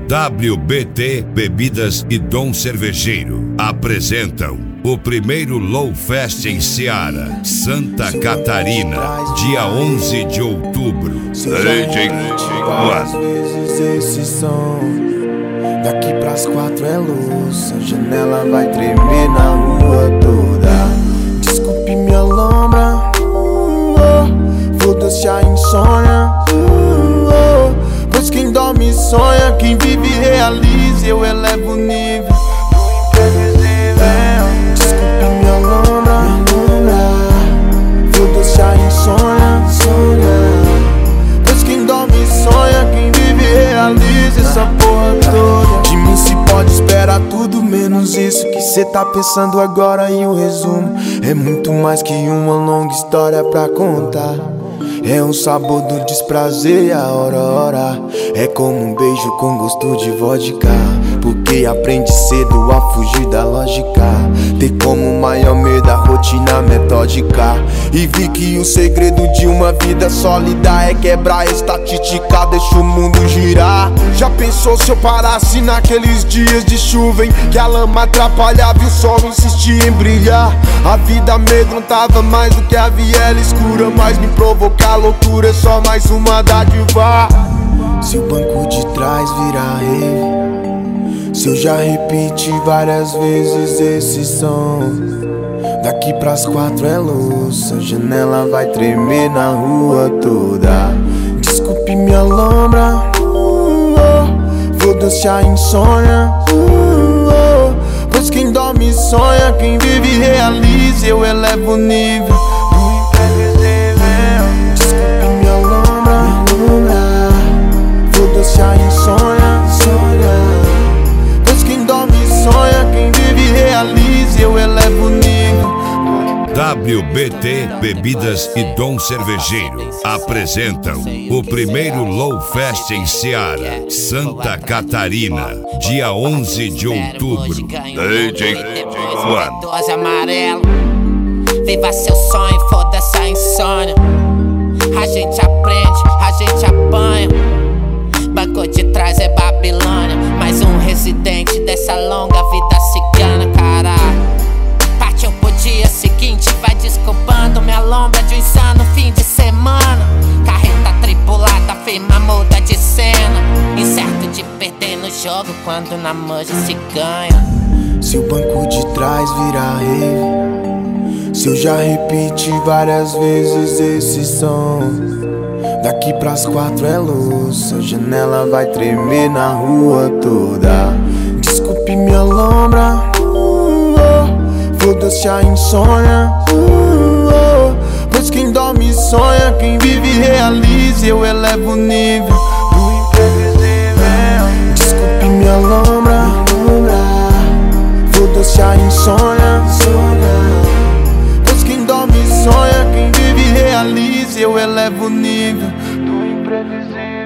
WBT Bebidas e Dom Cervejeiro apresentam o primeiro Low Fest em Ceará, Santa Catarina, dia 11 de outubro. DJ Às vezes esse som daqui pras 4 é luz, a janela vai tremer na rua toda. Desculpe minha lombra, foda-se a insônia, pois quem dorme sonha, quem vive realiza, eu elevo o nível do imprevisível. Desculpe minha lombra, foda-se a insônia, pois quem dorme sonha, quem vive realiza essa porra toda. De mim se pode esperar tudo menos isso que cê tá pensando agora. E o resumo é muito mais que uma longa história pra contar. É o sabor do desprazer e a hora. É como um beijo com gosto de vodka, porque aprende cedo a fugir da lógica. Ter como maior medo a rotina metódica. E vi que o segredo de uma vida sólida é quebrar a estatística, deixa o mundo girar. Já pensou se eu parasse naqueles dias de chuva em que a lama atrapalhava e o sol insistia em brilhar? A vida amedrontava mais do que a viela escura, mas me provocar loucura é só mais uma dádiva. Se o banco de trás virar rave, se eu já repeti várias vezes esse som, daqui pras 4 é luz, a janela vai tremer na rua toda. Desculpe minha lombra, foda-se a insônia, pois quem dorme sonha, quem vive realiza, eu elevo o nível do imprevisível. Desculpe minha lombra, foda-se a insônia, pois quem dorme sonha, quem vive realiza, eu elevo o nível. WBT Bebidas e Dom Cervejeiro apresentam o primeiro Low Fest em Ceará, Santa Catarina, dia 11 de outubro. DJ Juan. 12 amarelo, viva seu sonho, foda-se a insônia. A gente aprende, a gente apanha. Banco de trás é Babilônia, mais um residente dessa longa vida cigana, caralho. Partiu pro dia seguinte, vai desculpando minha lombra de um insano fim de semana. Carreta tripulada, firma muda de cena, incerto de perder no jogo quando na manja se ganha. Se o banco de trás virar rave, se eu já repeti várias vezes esse som, daqui pras 4 é luz, a janela vai tremer na rua toda. Desculpe minha lombra, foda-se a insônia, pois quem dorme sonha, quem vive realiza, eu elevo o nível do imprevisível. Desculpe minha lombra, foda-se a insônia, pois quem dorme sonha, quem vive realiza, eu elevo o nível do imprevisível.